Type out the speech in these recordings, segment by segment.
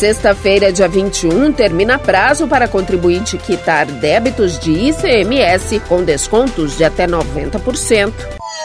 sexta-feira, dia 21, termina prazo para contribuinte quitar débitos de ICMS com descontos de até 90%.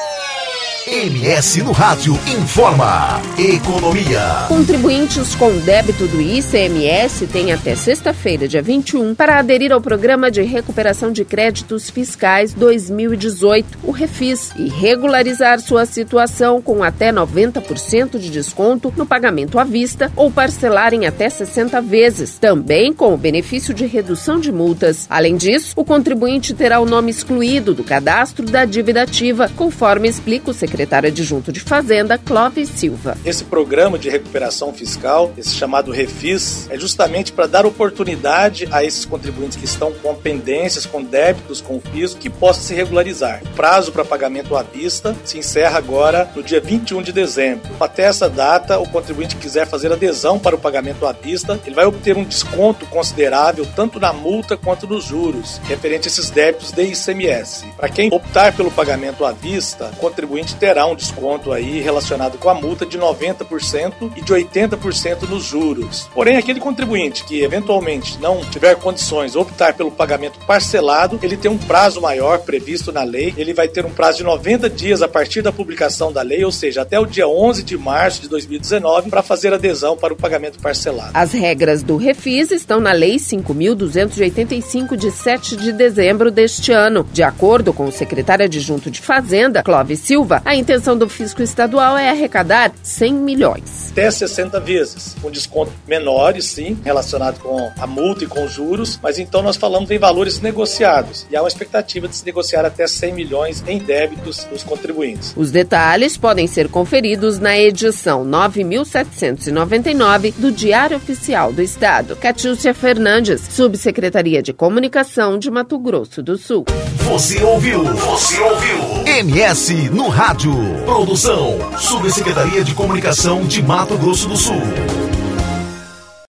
MS no Rádio informa Economia. Contribuintes com débito do ICMS têm até sexta-feira, dia 21, para aderir ao Programa de Recuperação de Créditos Fiscais 2018, o Refis, e regularizar sua situação com até 90% de desconto no pagamento à vista ou parcelar em até 60 vezes, também com o benefício de redução de multas. Além disso, o contribuinte terá o nome excluído do cadastro da dívida ativa, conforme explica o secretário adjunto de Fazenda, Clóvis Silva. Esse programa de recuperação fiscal, esse chamado Refis, é justamente para dar oportunidade a esses contribuintes que estão com pendências, com débitos com o fisco, que possam se regularizar. O prazo para pagamento à vista se encerra agora no dia 21 de dezembro. Até essa data, o contribuinte que quiser fazer adesão para o pagamento à vista, ele vai obter um desconto considerável tanto na multa quanto nos juros, referente a esses débitos de ICMS. Para quem optar pelo pagamento à vista, o contribuinte terá um desconto aí relacionado com a multa de 90% e de 80% nos juros. Porém, aquele contribuinte que eventualmente não tiver condições de optar pelo pagamento parcelado, ele tem um prazo maior previsto na lei. Ele vai ter um prazo de 90 dias a partir da publicação da lei, ou seja, até o dia 11 de março de 2019, para fazer adesão para o pagamento parcelado. As regras do Refis estão na Lei 5.285, de 7 de dezembro deste ano. De acordo com o secretário adjunto de Fazenda, Clóvis Silva, a intenção do fisco estadual é arrecadar 100 milhões. Até 60 vezes, com desconto menores, sim, relacionado com a multa e com os juros, mas então nós falamos em valores negociados, e há uma expectativa de se negociar até 100 milhões em débitos dos contribuintes. Os detalhes podem ser conferidos na edição 9.799 do Diário Oficial do Estado. Catiúcia Fernandes, Subsecretaria de Comunicação de Mato Grosso do Sul. Você ouviu MS no Rádio. Produção, Subsecretaria de Comunicação de Mato Grosso do Sul.